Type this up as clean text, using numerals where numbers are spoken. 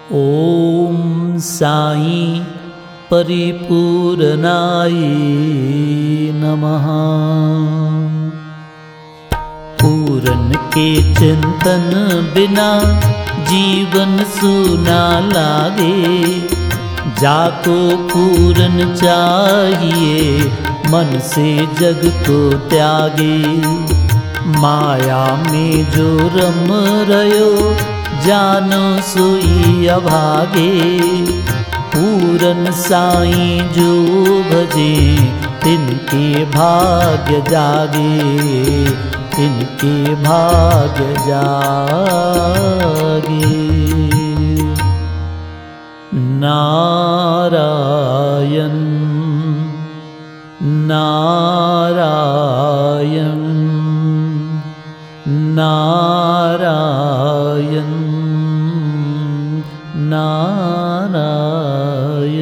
ओम साई परिपूरनाय नमः। पूरन के चिंतन बिना जीवन सूना लागे, जाको पूरन चाहिए मन से जग को त्यागे। माया में जो रम रयो जानो सोई अभागे, पूरन साईं जो भजे तिनके भाग्य जागे, तिनके भाग्य जागे। नारायण नारायण नारायण नारायण।